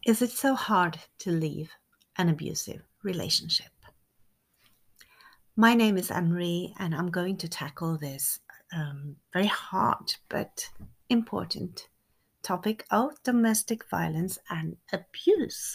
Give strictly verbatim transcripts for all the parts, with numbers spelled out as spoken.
Is it so hard to leave an abusive relationship? My name is Anne-Marie, and I'm going to tackle this um, very hard but important topic of domestic violence and abuse.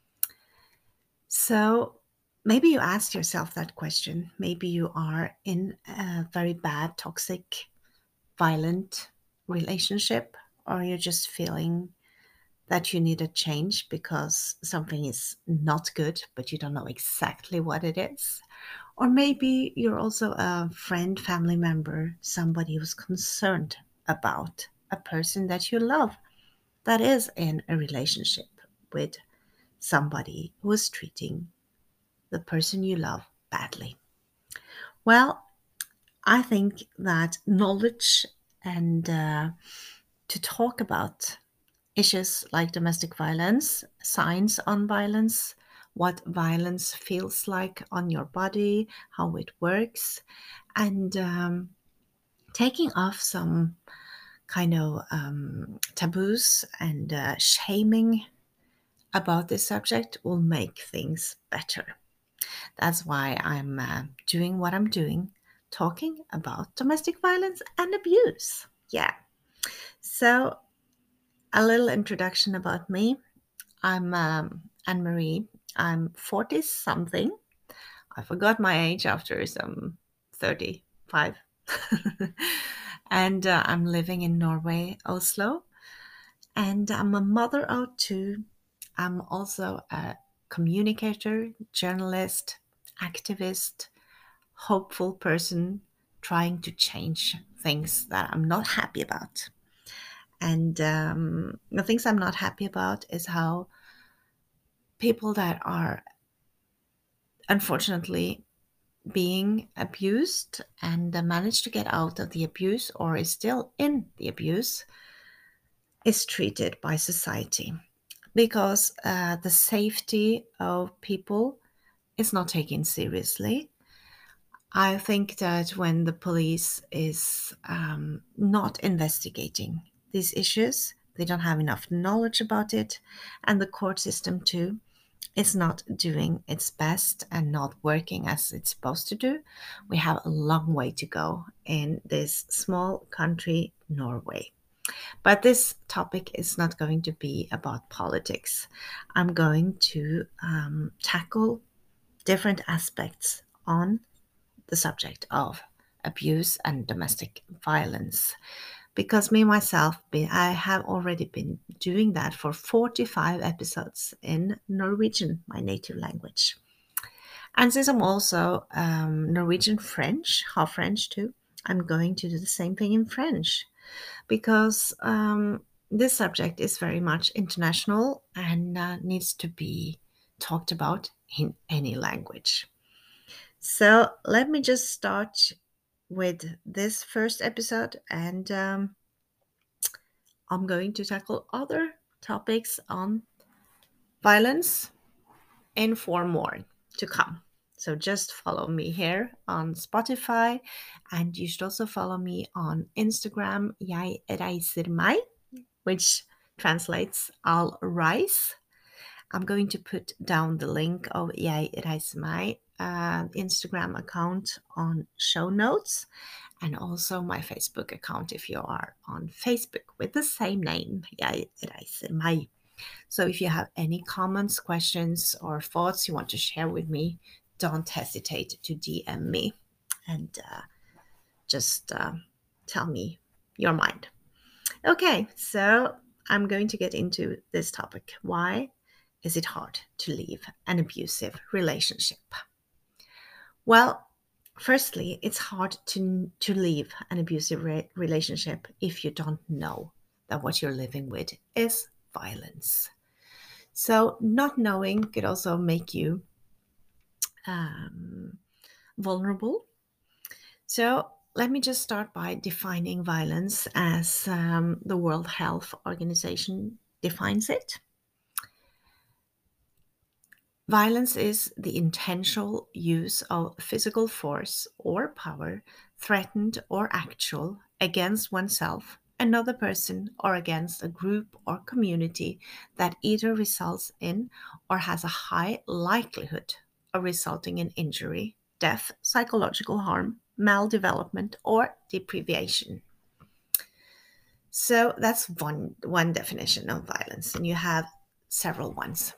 So, maybe you asked yourself that question. Maybe you are in a very bad, toxic, violent relationship, or you're just feeling that you need a change because something is not good, but you don't know exactly what it is. Or maybe you're also a friend, family member, somebody who's concerned about a person that you love that is in a relationship with somebody who is treating the person you love badly. Well, I think that knowledge and uh, to talk about issues like domestic violence, signs on violence, what violence feels like on your body, how it works, and um, taking off some kind of um, taboos and uh, shaming about this subject will make things better. That's why I'm uh, doing what I'm doing, talking about domestic violence and abuse. Yeah. So, a little introduction about me. I'm um, Anne Marie. I'm forty something. I forgot my age after some thirty-five. and uh, I'm living in Norway, Oslo. And I'm a mother of two. I'm also a communicator, journalist, activist, hopeful person trying to change things that I'm not happy about. And um, the things I'm not happy about is how people that are unfortunately being abused and uh, manage to get out of the abuse or is still in the abuse is treated by society because uh, the safety of people is not taken seriously. I think that when the police is um, not investigating these issues, they don't have enough knowledge about it, and the court system too is not doing its best and not working as it's supposed to do. We have a long way to go in this small country, Norway. But this topic is not going to be about politics. I'm going to um, tackle different aspects on the subject of abuse and domestic violence. Because me myself, I have already been doing that for forty-five episodes in Norwegian, my native language. And since I'm also um, Norwegian French, half French too, I'm going to do the same thing in French because um, this subject is very much international and uh, needs to be talked about in any language. So let me just start with this first episode, and um, I'm going to tackle other topics on violence and four more to come. So just follow me here on Spotify, and you should also follow me on Instagram, Jeg reiser meg, which translates I'll rise. I'm going to put down the link of Jeg reiser meg uh, Instagram account on show notes, and also my Facebook account if you are on Facebook with the same name, Jeg reiser meg. So if you have any comments, questions, or thoughts you want to share with me, don't hesitate to D M me and uh, just uh, tell me your mind. Okay, so I'm going to get into this topic. Why is it hard to leave an abusive relationship? Well, firstly, it's hard to, to leave an abusive re- relationship if you don't know that what you're living with is violence. So, not knowing could also make you um, vulnerable. So, let me just start by defining violence as um, the World Health Organization defines it. Violence is the intentional use of physical force or power, threatened or actual, against oneself another person or against a group or community that either results in or has a high likelihood of resulting in injury, death, psychological harm, maldevelopment, or deprivation. So that's one one definition of violence, and you have several ones.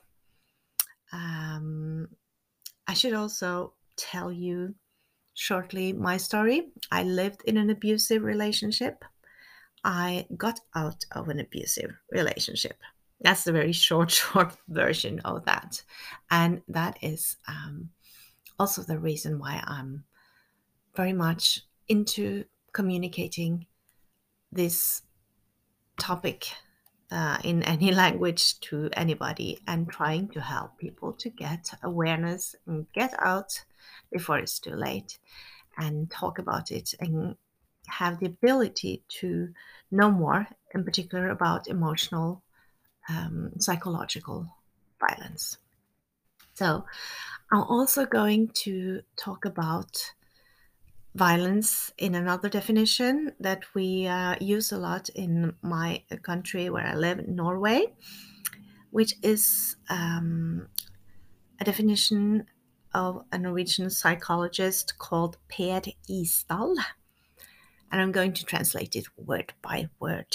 Um, I should also tell you shortly my story. I lived in an abusive relationship. I got out of an abusive relationship. That's the very short, short version of that. And that is um, also the reason why I'm very much into communicating this topic uh, in any language to anybody and trying to help people to get awareness and get out before it's too late and talk about it and have the ability to know more, in particular about emotional, um, psychological violence. So, I'm also going to talk about violence in another definition that we uh, use a lot in my country where I live, Norway, which is um, a definition of a Norwegian psychologist called Per Isdal. And I'm going to translate it word by word.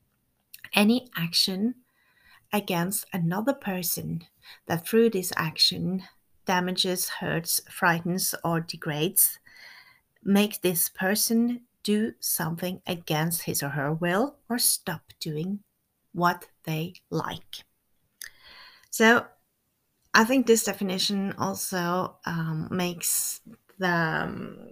Any action against another person that through this action damages, hurts, frightens, or degrades, make this person do something against his or her will or stop doing what they like. So I think this definition also um, makes the, um,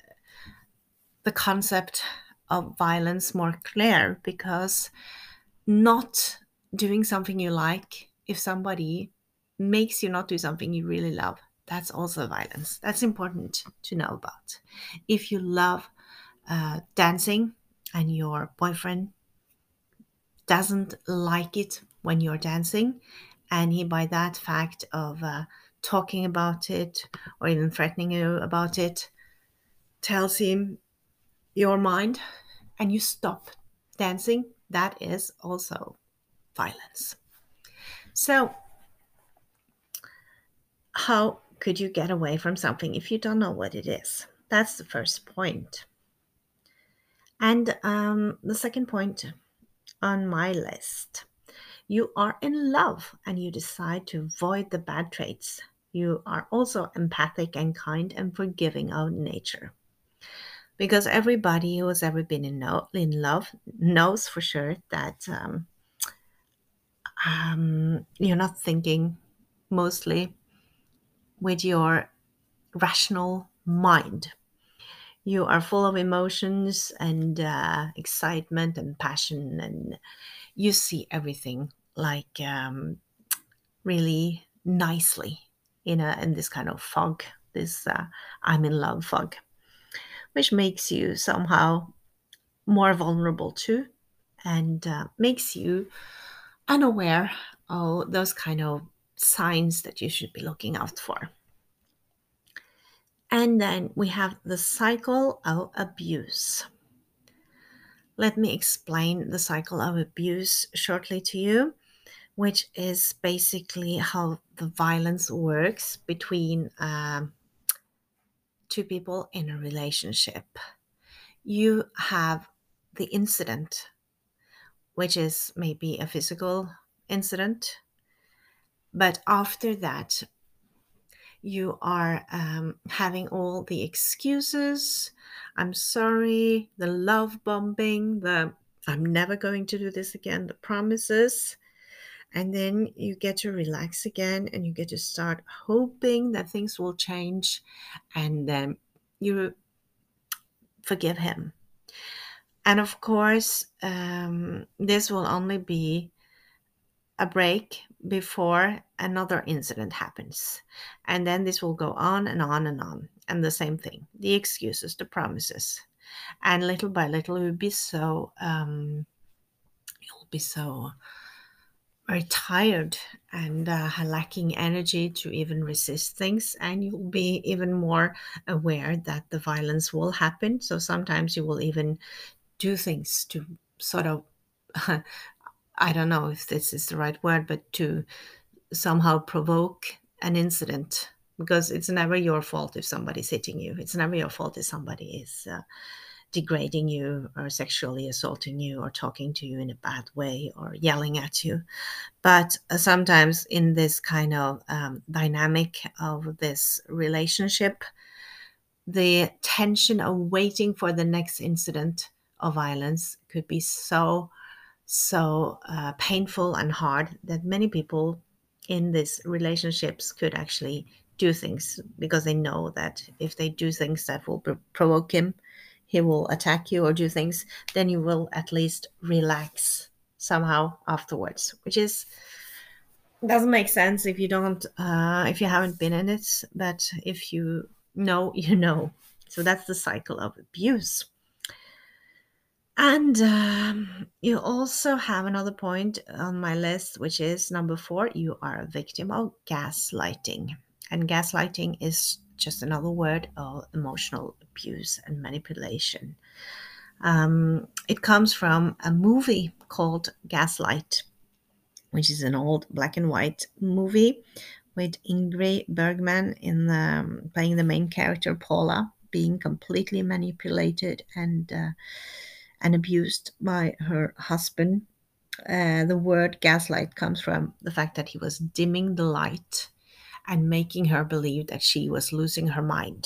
the concept of violence more clear, because not doing something you like, if somebody makes you not do something you really love, that's also violence. That's important to know about. If you love uh, dancing and your boyfriend doesn't like it when you're dancing, and he, by that fact of uh, talking about it or even threatening you about it, tells him your mind and you stop dancing, that is also violence. So, how could you get away from something if you don't know what it is? That's the first point. And um, the second point on my list, you are in love and you decide to avoid the bad traits. You are also empathic and kind and forgiving of nature. Because everybody who has ever been in, no, in love knows for sure that um, um, you're not thinking mostly with your rational mind. You are full of emotions and uh, excitement and passion, and you see everything like um, really nicely in a in this kind of fog, this uh, I'm in love fog, which makes you somehow more vulnerable too, and uh, makes you unaware of those kind of signs that you should be looking out for. And then we have the cycle of abuse. Let me explain the cycle of abuse shortly to you, which is basically how the violence works between um, two people in a relationship. You have the incident, which is maybe a physical incident, but after that, you are um, having all the excuses. I'm sorry, the love bombing, the I'm never going to do this again, the promises. And then you get to relax again and you get to start hoping that things will change, and then you forgive him. And of course, um, this will only be a break before another incident happens. And then this will go on and on and on. And the same thing, the excuses, the promises. And little by little, you'll be so, um, you'll be so very tired and uh, lacking energy to even resist things. And you'll be even more aware that the violence will happen. So sometimes you will even do things to sort of, I don't know if this is the right word, but to somehow provoke an incident, because it's never your fault if somebody's hitting you. It's never your fault if somebody is uh, degrading you or sexually assaulting you or talking to you in a bad way or yelling at you. But uh, sometimes in this kind of um, dynamic of this relationship, the tension of waiting for the next incident of violence could be so so uh, painful and hard that many people in these relationships could actually do things because they know that if they do things that will pr- provoke him, he will attack you or do things, then you will at least relax somehow afterwards, which is doesn't make sense if you don't uh, if you haven't been in it, but if you know, you know. So that's the cycle of abuse. And um, you also have another point on my list, which is number four: you are a victim of gaslighting. And gaslighting is just another word of emotional abuse and manipulation. Um, it comes from a movie called Gaslight, which is an old black and white movie with Ingrid Bergman in the, um, playing the main character Paula, being completely manipulated and uh, and abused by her husband. Uh, the word gaslight comes from the fact that he was dimming the light and making her believe that she was losing her mind.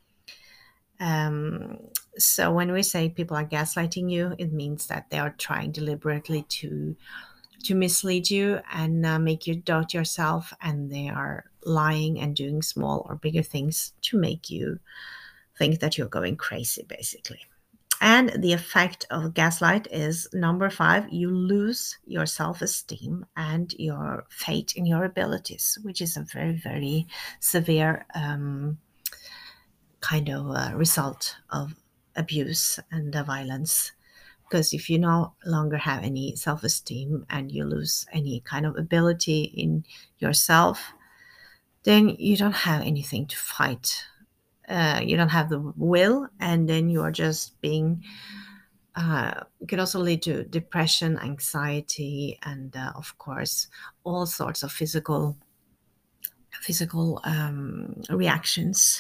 Um, so when we say people are gaslighting you, it means that they are trying deliberately to to mislead you and uh, make you doubt yourself, and they are lying and doing small or bigger things to make you think that you're going crazy, basically. And the effect of gaslight is number five: you lose your self esteem and your faith in your abilities, which is a very, very severe um, kind of uh, result of abuse and uh, violence. Because if you no longer have any self esteem and you lose any kind of ability in yourself, then you don't have anything to fight. Uh, you don't have the will, and then you are just being uh, it could also lead to depression, anxiety, and uh, of course, all sorts of physical physical um, reactions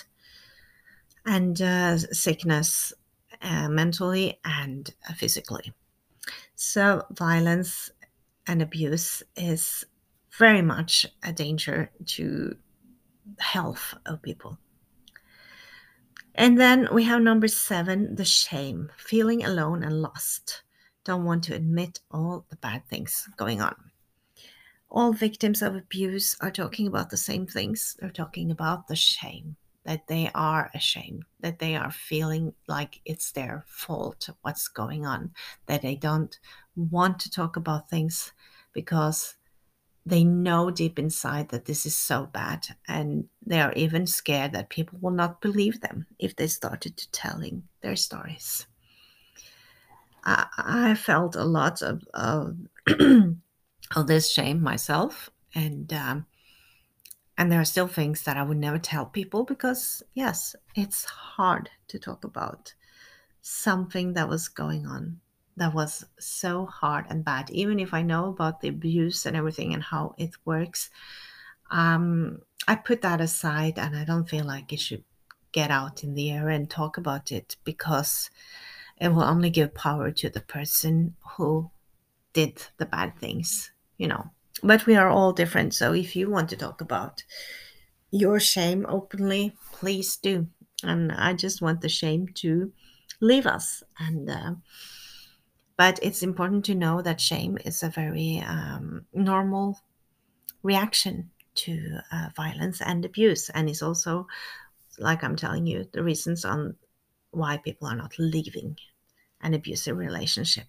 and uh, sickness, uh, mentally and uh, physically. So, violence and abuse is very much a danger to the health of people. And then we have number seven: the shame, feeling alone and lost. Don't want to admit all the bad things going on. All victims of abuse are talking about the same things. They're talking about the shame, that they are ashamed, that they are feeling like it's their fault, what's going on, that they don't want to talk about things because they know deep inside that this is so bad, and they are even scared that people will not believe them if they started to telling their stories. I, I felt a lot of, of of this shame myself, and um, and there are still things that I would never tell people because yes, it's hard to talk about something that was going on that was so hard and bad. Even if I know about the abuse and everything and how it works, um, I put that aside, and I don't feel like it should get out in the air and talk about it because it will only give power to the person who did the bad things, you know. But we are all different. So if you want to talk about your shame openly, please do. And I just want the shame to leave us. And uh, but it's important to know that shame is a very um, normal reaction to uh, violence and abuse, and it's also, like I'm telling you, the reasons on why people are not leaving an abusive relationship.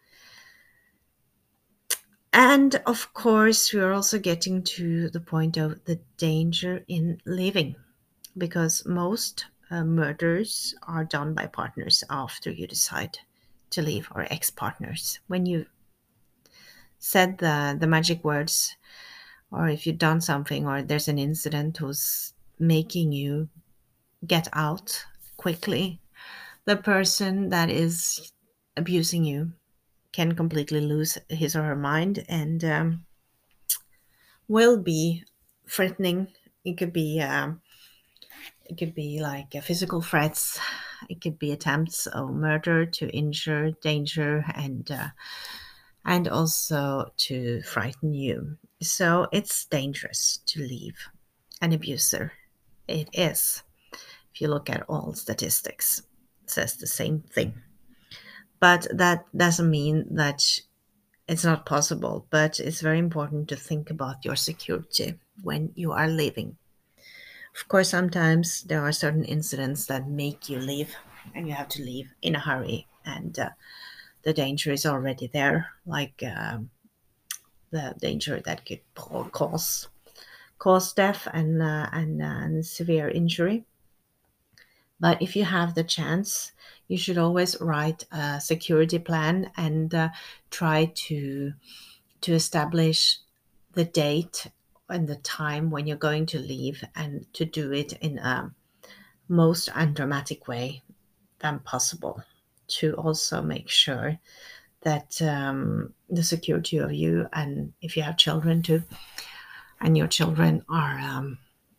And of course, we are also getting to the point of the danger in leaving, because most uh, murders are done by partners after you decide to leave, or ex-partners. When you said the, the magic words, or if you've done something, or there's an incident who's making you get out quickly, the person that is abusing you can completely lose his or her mind and um, will be threatening. It could be um, it could be like uh, physical threats. It could be attempts of murder to injure, danger, and uh, and also to frighten you. So it's dangerous to leave an abuser. It is. If you look at all statistics, it says the same thing. But that doesn't mean that it's not possible. But it's very important to think about your security when you are leaving. Of course, sometimes there are certain incidents that make you leave, and you have to leave in a hurry, and uh, the danger is already there, like um, the danger that could cause cause death and uh, and, uh, and severe injury. But if you have the chance, you should always write a security plan and uh, try to to establish the date and the time when you're going to leave, and to do it in a most undramatic way than possible, to also make sure that um, the security of you, and if you have children too, and your children are um,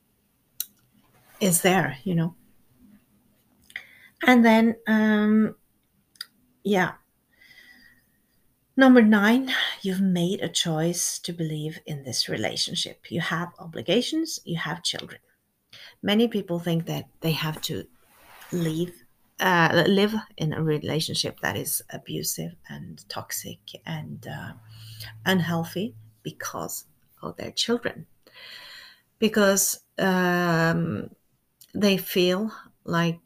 is there, you know. And then um, yeah, number nine, you've made a choice to believe in this relationship. You have obligations, you have children. Many people think that they have to leave uh, live in a relationship that is abusive and toxic and uh, unhealthy because of their children, because um, they feel like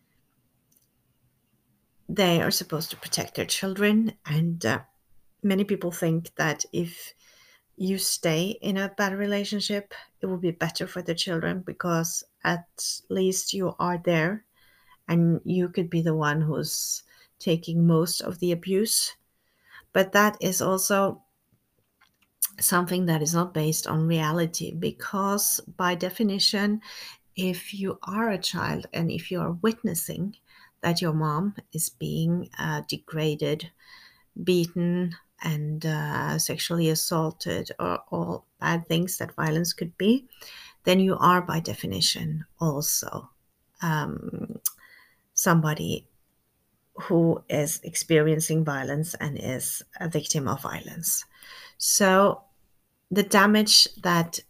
they are supposed to protect their children. And uh, many people think that if you stay in a bad relationship, it will be better for the children because at least you are there and you could be the one who's taking most of the abuse. But that is also something that is not based on reality, because by definition, if you are a child and if you are witnessing that your mom is being uh, degraded, beaten, and uh, sexually assaulted, or all bad things that violence could be, then you are by definition also um, somebody who is experiencing violence and is a victim of violence. So the damage that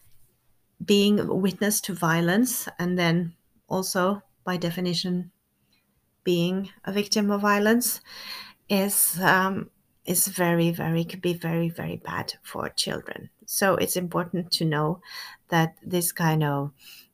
being witness to violence, and then also by definition being a victim of violence, is um, is very very could be very very bad for children. So it's important to know that this kind of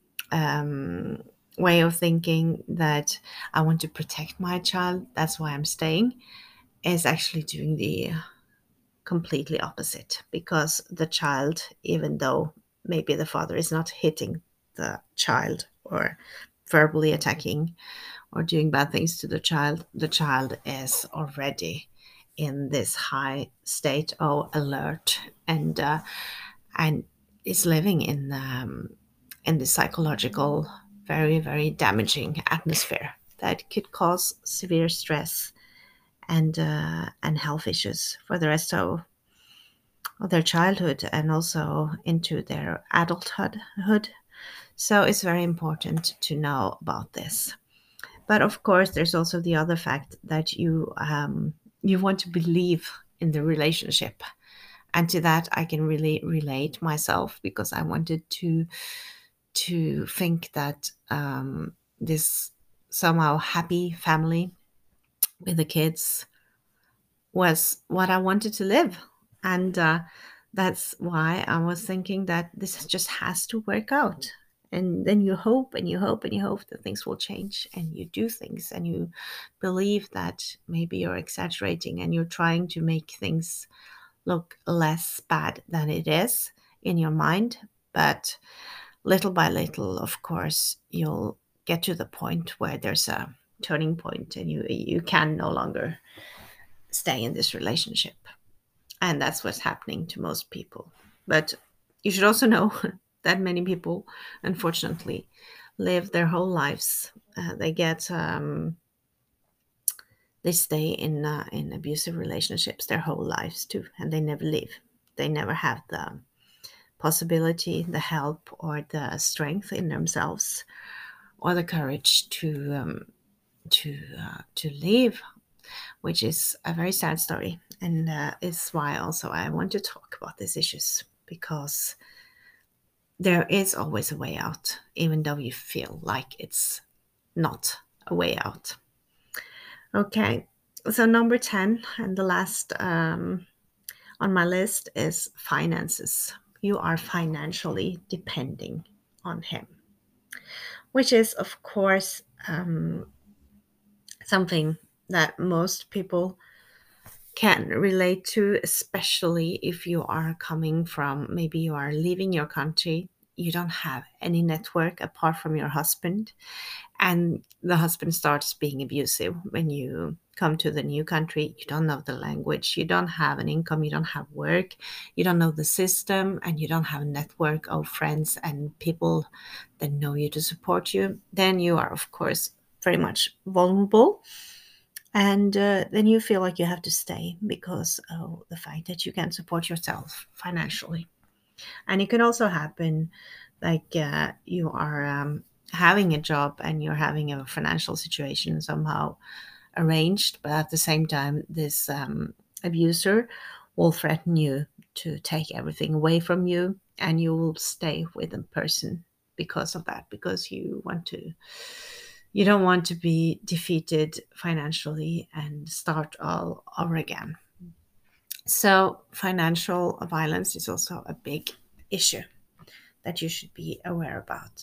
um, way of thinking, that I want to protect my child, that's why I'm staying, is actually doing the completely opposite, because the child, even though maybe the father is not hitting the child or verbally attacking or doing bad things to the child, the child is already in this high state of alert, and uh, and is living in um, in this psychological, very very damaging atmosphere that could cause severe stress and uh, and health issues for the rest of, of their childhood and also into their adulthood. So it's very important to know about this. But of course, there's also the other fact that you um, you want to believe in the relationship, and to that I can really relate myself, because I wanted to to think that um, this somehow happy family with the kids was what I wanted to live. And uh, that's why I was thinking that this just has to work out. And then you hope and you hope and you hope that things will change, and you do things and you believe that maybe you're exaggerating and you're trying to make things look less bad than it is in your mind. But little by little, of course, you'll get to the point where there's a turning point and you you can no longer stay in this relationship. And that's what's happening to most people. But you should also know that many people, unfortunately, live their whole lives. Uh, they get um, They stay in uh, in abusive relationships their whole lives too, and they never leave. They never have the possibility, the help, or the strength in themselves, or the courage to um, to uh, to leave, which is a very sad story, and uh, is why also I want to talk about these issues, because there is always a way out, even though you feel like it's not a way out. Okay, so number ten, and the last um, on my list, is finances. You are financially depending on him, which is, of course, um, something that most people can relate to, especially if you are coming from, maybe you are leaving your country, you don't have any network apart from your husband, and the husband starts being abusive when you come to the new country. You don't know the language, you don't have an income, you don't have work, you don't know the system, and you don't have a network of friends and people that know you to support you. Then you are, of course, very much vulnerable, and uh, then you feel like you have to stay because of the fact that you can't support yourself financially. And it can also happen like uh, you are um, having a job and you're having a financial situation somehow arranged, but at the same time, this um, abuser will threaten you to take everything away from you, and you will stay with a person because of that, because you want to you don't want to be defeated financially and start all over again. So financial violence is also a big issue that you should be aware about.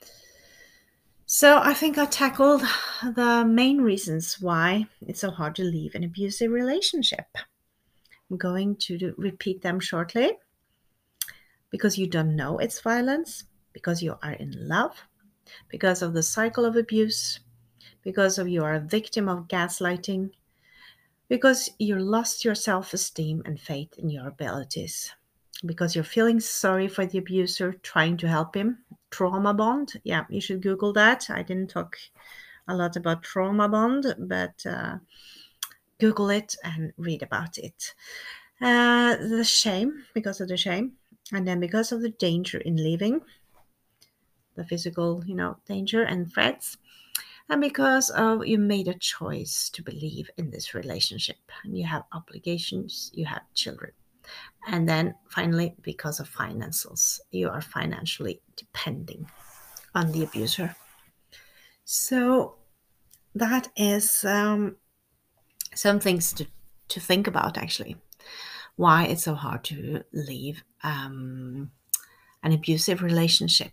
So I think I tackled the main reasons why it's so hard to leave an abusive relationship. I'm going to repeat them shortly. Because you don't know it's violence, because you are in love, because of the cycle of abuse, because of you are a victim of gaslighting, because you lost your self-esteem and faith in your abilities, because you're feeling sorry for the abuser, trying to help him. Trauma bond, yeah, you should Google that. I didn't talk a lot about trauma bond, but uh, Google it and read about it. Uh, the shame, because of the shame, and then because of the danger in leaving, the physical, you know, danger and threats, and because of you made a choice to believe in this relationship, and you have obligations, you have children, and then finally because of finances, you are financially depending on the abuser. So that is um, some things to to think about, actually, why it's so hard to leave um, an abusive relationship.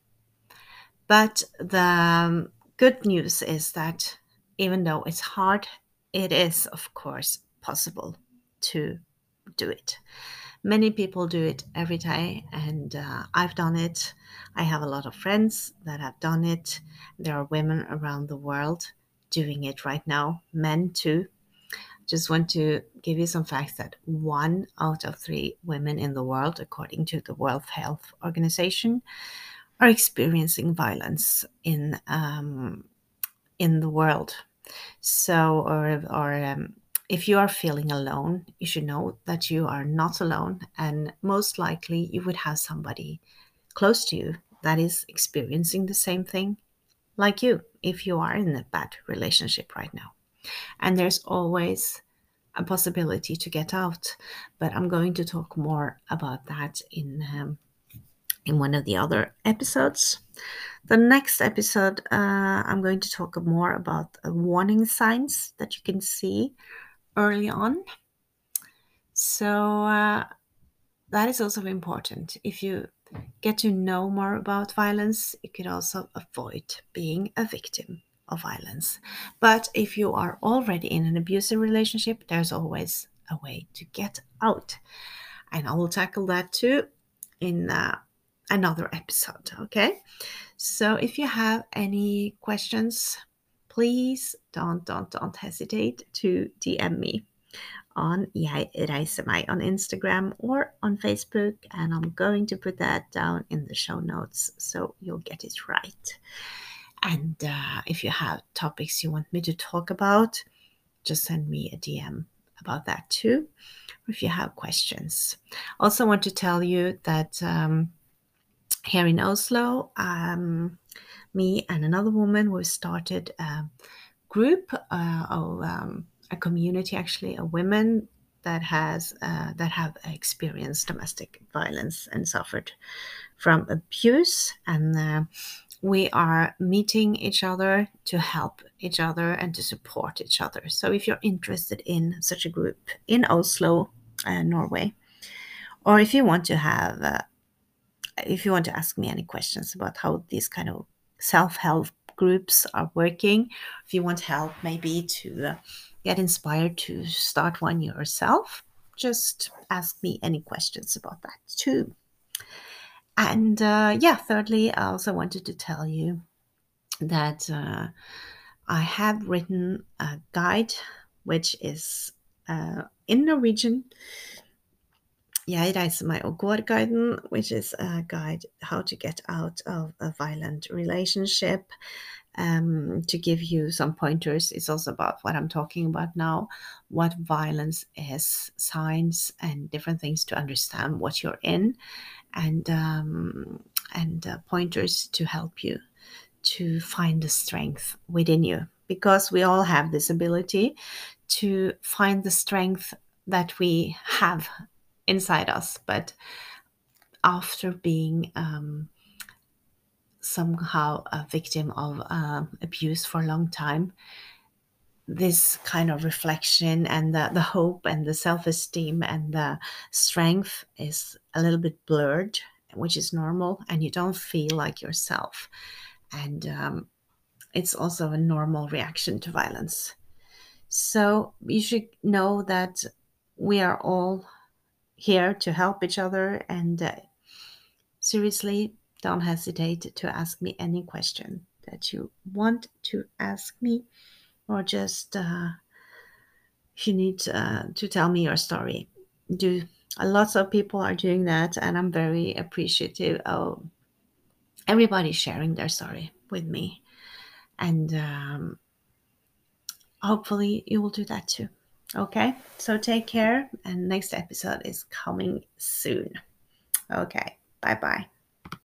But the um, good news is that even though it's hard, it is, of course, possible to do it. Many people do it every day, and uh, I've done it. I have a lot of friends that have done it. There are women around the world doing it right now, men too. Just want to give you some facts that one out of three women in the world, according to the World Health Organization, are experiencing violence in um, in the world. So, or or um, if you are feeling alone, you should know that you are not alone, and most likely you would have somebody close to you that is experiencing the same thing like you, if you are in a bad relationship right now. And there's always a possibility to get out, but I'm going to talk more about that in um, in one of the other episodes. The next episode, uh, I'm going to talk more about uh, warning signs that you can see early on. So uh, that is also important. If you get to know more about violence, you could also avoid being a victim of violence. But if you are already in an abusive relationship, there's always a way to get out. And I will tackle that too in uh, another episode. Okay. So if you have any questions, please don't don't don't hesitate to D M me on Jeg reiser meg on Instagram or on Facebook, and I'm going to put that down in the show notes so you'll get it right. And uh, if you have topics you want me to talk about, just send me a D M about that too, if you have questions. Also want to tell you that um, here in Oslo, um, me and another woman, we started a group uh, of um, a community, actually, of women that has uh, that have experienced domestic violence and suffered from abuse, and uh, we are meeting each other to help each other and to support each other. So if you're interested in such a group in Oslo, uh, Norway, or if you want to have uh, if you want to ask me any questions about how these kind of self-help groups are working, if you want help maybe to uh, get inspired to start one yourself, just ask me any questions about that too. And uh, yeah, thirdly, I also wanted to tell you that uh, I have written a guide which is uh, in Norwegian. Jeg reiser meg og går-guiden, which is a guide how to get out of a violent relationship. Um, to give you some pointers, it's also about what I'm talking about now, what violence is, signs, and different things to understand what you're in, and um, and uh, pointers to help you to find the strength within you, because we all have this ability to find the strength that we have inside us, but after being um, somehow a victim of uh, abuse for a long time, this kind of reflection and the, the hope and the self-esteem and the strength is a little bit blurred, which is normal, and you don't feel like yourself. And um, it's also a normal reaction to violence. So you should know that we are all here to help each other, and uh, seriously, don't hesitate to ask me any question that you want to ask me, or just uh, if you need uh, to tell me your story. Do lots of people are doing that, and I'm very appreciative of everybody sharing their story with me. And um, hopefully, you will do that too. Okay, so take care, and next episode is coming soon. Okay, bye bye.